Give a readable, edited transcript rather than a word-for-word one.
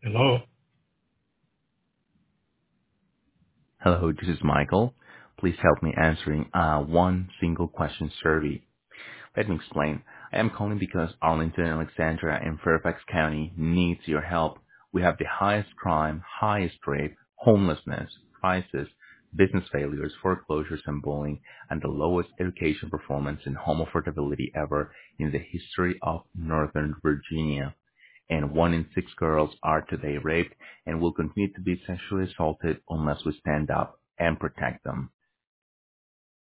Hello. Hello, this is Michael. Please help me answering one single question survey. Let me explain. I am calling because Arlington, Alexandria, and Fairfax County needs your help. We have the highest crime, highest rape, homelessness, crisis, business failures, foreclosures, and bullying, and the lowest education performance and home affordability ever in the history of Northern Virginia. And 1 in 6 girls are today raped and will continue to be sexually assaulted unless we stand up and protect them.